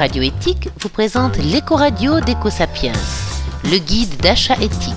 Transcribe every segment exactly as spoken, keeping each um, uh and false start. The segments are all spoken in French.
Radio Éthique vous présente l'éco-radio d'Eco-Sapiens, le guide d'achat éthique.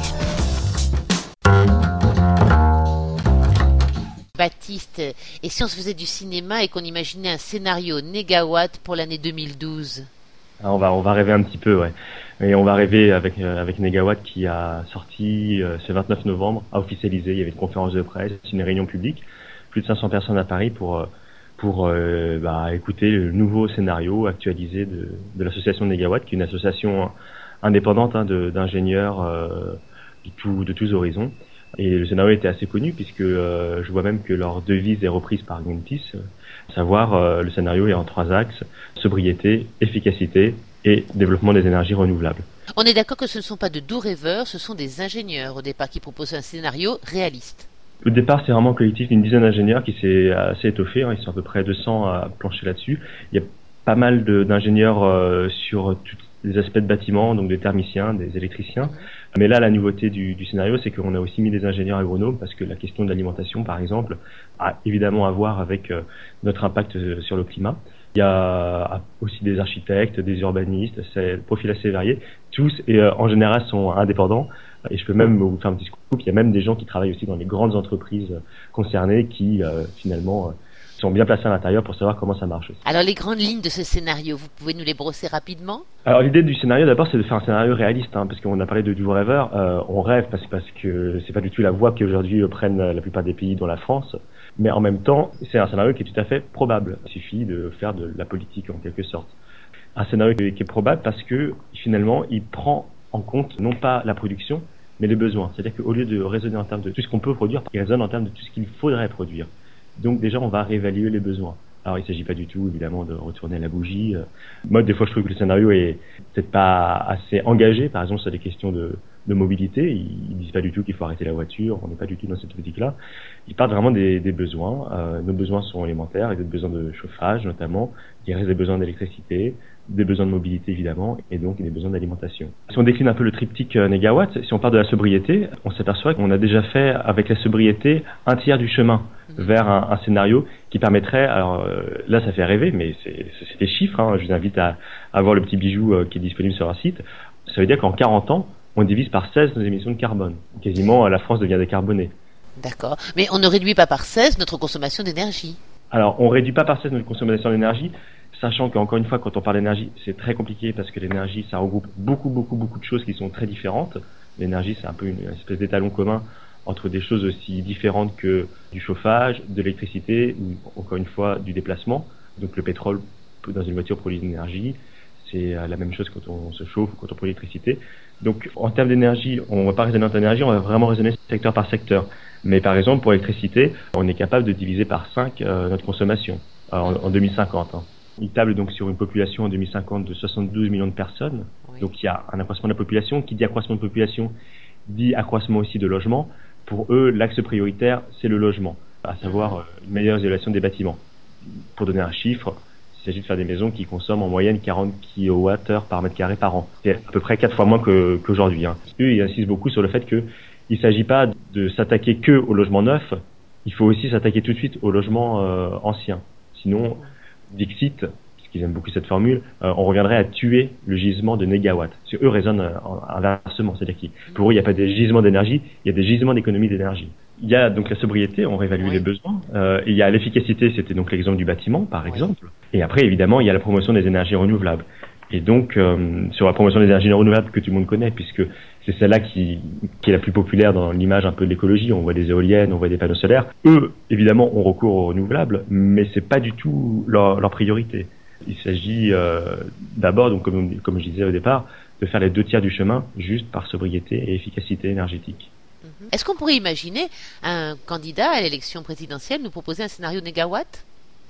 Baptiste, et si on se faisait du cinéma et qu'on imaginait un scénario négawatt pour l'année deux mille douze? Ah, on va on va rêver un petit peu, ouais. Et on va rêver avec euh, avec Négawatt qui a sorti euh, ce vingt-neuf novembre, a officialisé. Il y avait une conférence de presse, une réunion publique, plus de cinq cents personnes à Paris pour euh, pour euh, bah, écouter le nouveau scénario actualisé de de l'association Négawatt, qui est une association indépendante hein, de, d'ingénieurs euh, de tout, de tous horizons. Et le scénario était assez connu puisque euh, je vois même que leur devise est reprise par Greenpeace, euh, savoir euh, le scénario est en trois axes: sobriété, efficacité et développement des énergies renouvelables. On est d'accord que ce ne sont pas de doux rêveurs, ce sont des ingénieurs au départ qui proposent un scénario réaliste. Au départ, c'est vraiment un collectif d'une dizaine d'ingénieurs qui s'est assez étoffé, hein, ils sont à peu près deux cents à plancher là-dessus. Il y a pas mal de, d'ingénieurs euh, sur tous les aspects de bâtiments, donc des thermiciens, des électriciens. Mais là, la nouveauté du, du scénario, c'est qu'on a aussi mis des ingénieurs agronomes parce que la question de l'alimentation, par exemple, a évidemment à voir avec euh, notre impact euh, sur le climat. Il y a aussi des architectes, des urbanistes, c'est un profil assez varié. Tous, et euh, en général, sont indépendants. Et je peux même vous faire un petit scoop, il y a même des gens qui travaillent aussi dans les grandes entreprises concernées qui, euh, finalement, euh, sont bien placés à l'intérieur pour savoir comment ça marche aussi. Alors les grandes lignes de ce scénario, vous pouvez nous les brosser rapidement? Alors l'idée du scénario d'abord c'est de faire un scénario réaliste, hein, parce qu'on a parlé de du rêveur, euh, on rêve parce, parce que c'est pas du tout la voie qu'aujourd'hui prennent la plupart des pays dont la France, mais en même temps c'est un scénario qui est tout à fait probable, il suffit de faire de la politique en quelque sorte. Un scénario qui est probable parce que finalement il prend en compte non pas la production mais les besoins, c'est-à-dire qu'au lieu de raisonner en termes de tout ce qu'on peut produire, il raisonne en termes de tout ce qu'il faudrait produire. Donc déjà, on va réévaluer les besoins. Alors, il ne s'agit pas du tout, évidemment, de retourner à la bougie. Moi, des fois, je trouve que le scénario est peut-être pas assez engagé, par exemple, sur des questions de, de mobilité. Ils ne disent pas du tout qu'il faut arrêter la voiture. On n'est pas du tout dans cette politique-là. Ils parlent vraiment des, des besoins. Euh, nos besoins sont élémentaires. Il y a des besoins de chauffage, notamment. Il reste des besoins d'électricité, des besoins de mobilité, évidemment, et donc des besoins d'alimentation. Si on décline un peu le triptyque euh, Négawatt, si on part de la sobriété, on s'aperçoit qu'on a déjà fait, avec la sobriété, un tiers du chemin vers un, un scénario qui permettrait, alors euh, là ça fait rêver, mais c'est, c'est des chiffres, hein, je vous invite à, à voir le petit bijou euh, qui est disponible sur leur site. Ça veut dire qu'en quarante ans, on divise par seize nos émissions de carbone. Quasiment, la France devient décarbonée. D'accord, mais on ne réduit pas par seize notre consommation d'énergie. Alors, on réduit pas par seize notre consommation d'énergie, sachant qu'encore une fois, quand on parle d'énergie, c'est très compliqué parce que l'énergie, ça regroupe beaucoup, beaucoup, beaucoup de choses qui sont très différentes. L'énergie, c'est un peu une espèce d'étalon commun entre des choses aussi différentes que du chauffage, de l'électricité, ou encore une fois, du déplacement. Donc le pétrole dans une voiture produit de l'énergie, c'est la même chose quand on se chauffe ou quand on produit l'électricité. Donc en termes d'énergie, on ne va pas raisonner en termes d'énergie, on va vraiment raisonner secteur par secteur. Mais par exemple, pour l'électricité, on est capable de diviser par cinq euh, notre consommation euh, en, en deux mille cinquante. Hein. Il table donc sur une population en deux mille cinquante de soixante-douze millions de personnes. Oui. Donc il y a un accroissement de la population. Qui dit accroissement de population dit accroissement aussi de logement. Pour eux, l'axe prioritaire, c'est le logement, à savoir euh, une meilleure isolation des bâtiments. Pour donner un chiffre, il s'agit de faire des maisons qui consomment en moyenne quarante kilowattheures par mètre carré par an. C'est à peu près quatre fois moins que, qu'aujourd'hui. Hein. Eux, ils insistent beaucoup sur le fait qu'il ne s'agit pas de s'attaquer que au logement neuf, il faut aussi s'attaquer tout de suite au logement euh, ancien. Sinon, Dixit, puisqu'ils aiment beaucoup cette formule, euh, on reviendrait à tuer le gisement de Négawatt. Parce que eux raisonnent euh, inversement, c'est-à-dire que pour eux, il n'y a pas des gisements d'énergie, il y a des gisements d'économie d'énergie. Il y a donc la sobriété, on réévalue oui. les besoins. Euh, il y a l'efficacité, c'était donc l'exemple du bâtiment, par exemple. Et après, évidemment, il y a la promotion des énergies renouvelables. Et donc, euh, sur la promotion des énergies renouvelables que tout le monde connaît, puisque c'est celle-là qui, qui est la plus populaire dans l'image un peu de l'écologie. On voit des éoliennes, on voit des panneaux solaires. Eux, évidemment, ont recours aux renouvelables, mais c'est pas du tout leur, leur priorité. Il s'agit euh, d'abord, donc comme, comme je disais au départ, de faire les deux tiers du chemin juste par sobriété et efficacité énergétique. Est-ce qu'on pourrait imaginer un candidat à l'élection présidentielle nous proposer un scénario Négawatt?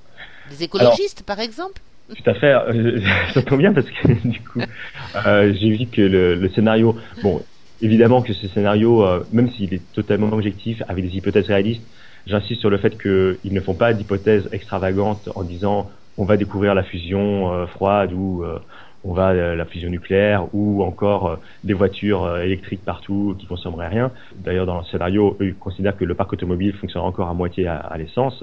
Des écologistes, Alors, par exemple? Tout à fait. Euh, ça tombe bien parce que du coup, euh, j'ai vu que le, le scénario, bon, évidemment que ce scénario, euh, même s'il est totalement objectif, avec des hypothèses réalistes, j'insiste sur le fait qu'ils ne font pas d'hypothèses extravagantes en disant on va découvrir la fusion euh, froide ou euh, on va euh, la fusion nucléaire ou encore euh, des voitures euh, électriques partout qui consommeraient rien. D'ailleurs, dans le scénario, eux ils considèrent que le parc automobile fonctionnera encore à moitié à, à l'essence.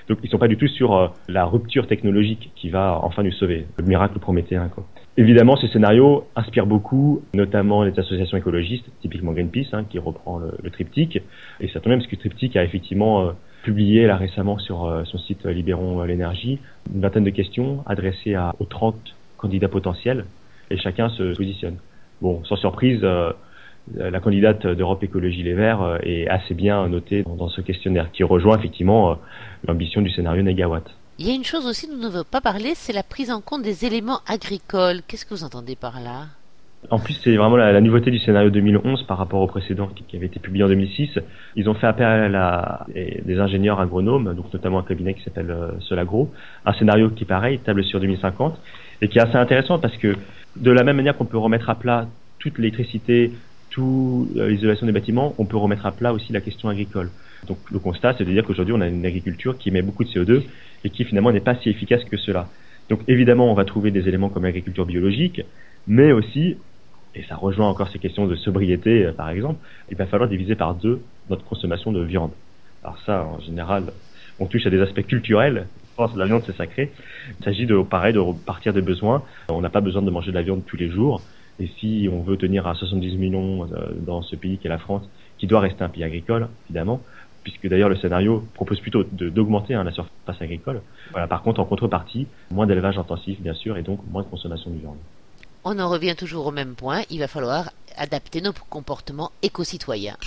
Donc ils sont pas du tout sur euh, la rupture technologique qui va enfin nous sauver, le miracle prométhéen, quoi. Évidemment, ce scénario inspire beaucoup, notamment les associations écologistes, typiquement Greenpeace, hein, qui reprend le, le triptyque. Et ça tombe bien parce que le triptyque a effectivement euh, publié là récemment sur euh, son site euh, Libérons l'énergie une vingtaine de questions adressées à, aux trente candidats potentiels, et chacun se positionne. Bon, sans surprise, euh, la candidate d'Europe Écologie Les Verts euh, est assez bien notée dans, dans ce questionnaire, qui rejoint effectivement euh, l'ambition du scénario Négawatt. Il y a une chose aussi dont on ne veut pas parler, c'est la prise en compte des éléments agricoles. Qu'est-ce que vous entendez par là ? En plus, c'est vraiment la, la nouveauté du scénario deux mille onze par rapport au précédent qui, qui avait été publié en deux mille six. Ils ont fait appel à, la, à des ingénieurs agronomes, donc notamment un cabinet qui s'appelle euh, Solagro. Un scénario qui, pareil, table sur deux mille cinquante et qui est assez intéressant parce que de la même manière qu'on peut remettre à plat toute l'électricité, toute l'isolation des bâtiments, on peut remettre à plat aussi la question agricole. Donc le constat, c'est de dire qu'aujourd'hui, on a une agriculture qui émet beaucoup de C O deux et qui finalement n'est pas si efficace que cela. Donc évidemment, on va trouver des éléments comme l'agriculture biologique, mais aussi, et ça rejoint encore ces questions de sobriété euh, par exemple, il va falloir diviser par deux notre consommation de viande. Alors ça, en général, on touche à des aspects culturels. Je pense que la viande, c'est sacré. Il s'agit de, pareil, de partir des besoins. On n'a pas besoin de manger de la viande tous les jours. Et si on veut tenir à soixante-dix millions euh, dans ce pays qu'est la France, qui doit rester un pays agricole, évidemment, puisque d'ailleurs le scénario propose plutôt de, d'augmenter hein, la surface agricole. Voilà, par contre, en contrepartie, moins d'élevage intensif, bien sûr, et donc moins de consommation de viande. On en revient toujours au même point, il va falloir adapter nos comportements éco-citoyens.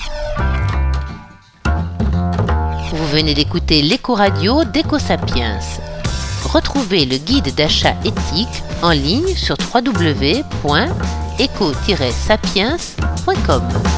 Vous venez d'écouter l'Éco-Radio d'Éco-Sapiens. Retrouvez le guide d'achat éthique en ligne sur w w w point éco tiret sapiens point com.